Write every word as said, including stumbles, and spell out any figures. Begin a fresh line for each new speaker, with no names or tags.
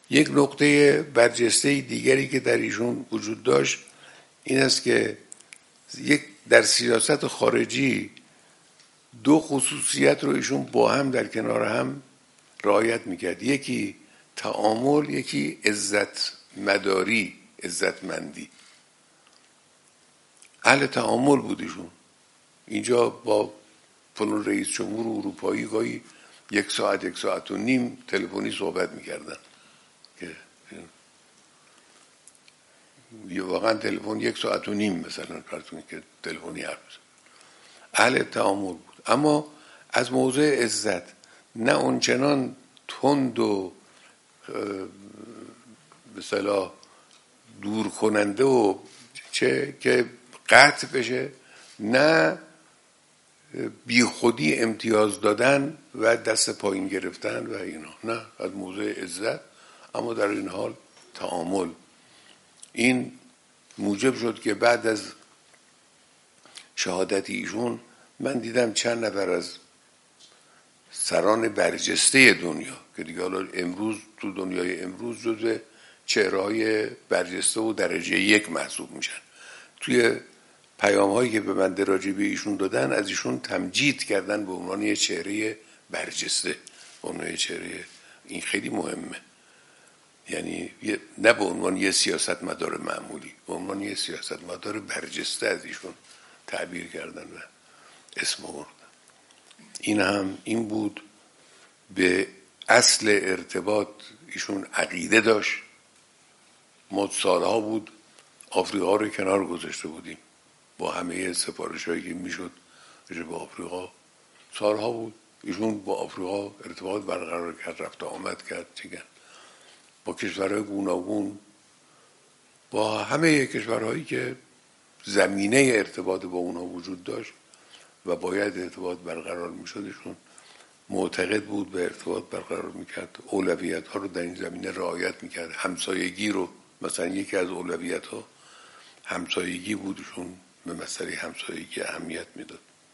یک نقطه برجسته دیگری که در ایشون وجود داشت این است که یک در سیاست خارجی دو خصوصیت رو ایشون با هم در کنار هم رعایت میکرد، یکی تعامل، یکی عزت مداری، عزتمندی. اهل تعامل بود ایشون. اینجا با فلان رئیس جمهور اروپایی گاهی یک ساعت یک ساعت و نیم تلفنی صحبت میکردن که واقعا تلفن یک ساعت و نیم مثلا پرتون که تلفنی حرف بزن. اهل تعامل بود، اما از موضع عزت نه اونچنان تند و به اصطلاح دور کننده و چه که قطع بشه، نه بی خودی امتیاز دادن و دست پایین گرفتن و اینا، نه، از موضع عزت اما در این حال تعامل. این موجب شد که بعد از شهادت ایشون من دیدم چند نفر از سران برجسته دنیا که دیگه حالا امروز تو دنیای امروز جزو چهره‌های برجسته و درجه یک محسوب میشن، توی پیام هایی که به من راجع به ایشون دادن از ایشون تمجید کردن به عنوان یه چهره برجسته، به عنوان یه چهره. این خیلی مهمه، یعنی نه به عنوان یه سیاستمدار معمولی، به عنوان یه سیاستمدار برجسته از ایشون تعبیر کردن و اسم آوردن. این هم این بود. به اصل ارتباط ایشون عقیده داشت. ما سالها بود آفریقا رو کنار گذاشته بودیم با همه سفارش هایی که میشد با آفریقا. سالها بود ایشون با آفریقا ارتباط برقرار کرد، رفت آمد کرد، چیگن با کشورهای گوناگون، با همه کشورهایی که زمینه ارتباط با اونها وجود داشت و باید ارتباط برقرار میشد، ایشون معتقد بود به ارتباط برقرار میکرد، اولویت ها رو در این زمینه رعایت میکرد. همسایگی رو مثلا یکی از اولویت ها همسایگی بود، ایشون به مسئله همسایگی اهمیت میداد.